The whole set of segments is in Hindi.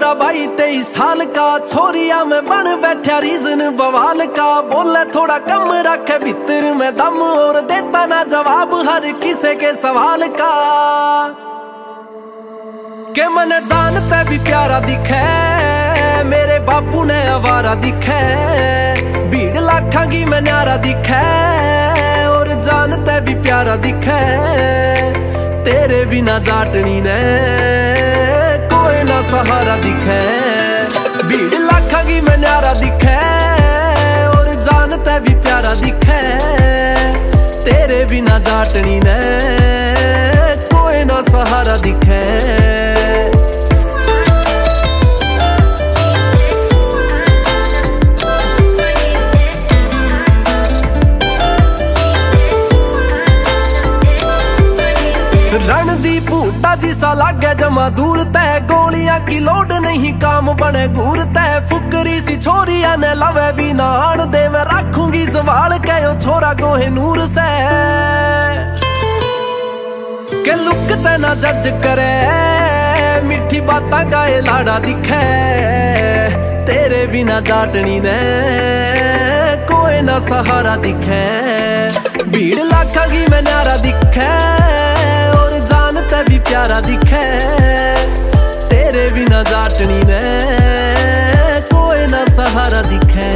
छोरा भाई 23 साल का, छोरिया में बन बैठा रीजन बवाल का। बोले थोड़ा कम रखे भीतर में दम, और देता ना जवाब हर किसी के सवाल का। के मन जानते भी प्यारा दिखे, मेरे बापू ने आवारा दिखे। भीड़ लाखा की मैं न्यारा दिखे, और जानते भी प्यारा दिखे। तेरे बिना जाटनी ने कोई ना सहारा दिखे। भीड़ लाखा की मैं न्यारा दिखे, और जानते भी प्यारा दिखे। तेरे बिना जाटनी ने कोई ना सहारा दिखे। रणदीप हुड्डा जिसा लागे जमा दूर तय, गोलियां की लोड नहीं काम बने घूर तय। फुकरी सी छोरिया ने लवे भी ना आन दे, मैं रखूंगी सवाल कहो छोरा गोहे नूर से। के लुक ते ना जज करे, मिठी बातां गाए लाड़ा दिखे। तेरे बिना जाटनी ने कोई ना सहारा दिखे। भीड़ लाखा की मैं न्यारा दिखे, जानते भी प्यारा दिखे। तेरे बिना जाटनी ने कोई ना सहारा दिखे।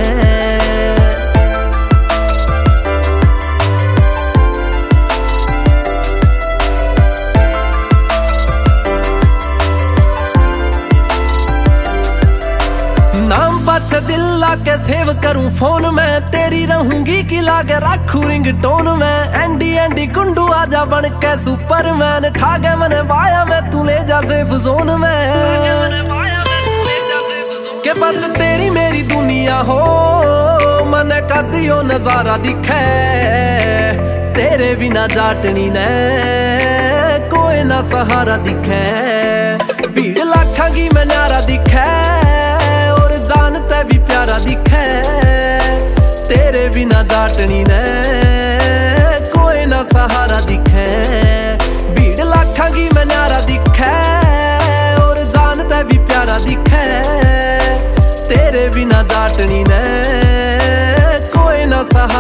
नाम पाछे दिल लाके सेव करूं फोन में, तेरी रहूंगी की लागे रखूं रिंगटोन में। एंडी एंडी कुंडू आजा बन के सुपरमैन, ठागे मने बाया में तू ले जा सेफ जोन में। के बस तेरी मेरी दुनिया हो, मने कदियो नजारा दिखे। तेरे बिना जाटनी ने कोई ना सहारा दिखे। भीड़ लाखा की मैं न्यारा दिखे, जानते भी प्यारा दिखे। तेरे बिना जाटनी ने कोई ना सहारा दिखे। भीड़ लाखा की मैं न्यारा दिखे, और जानते भी प्यारा दिखे। तेरे बिना जाटनी ने कोई ना सहारा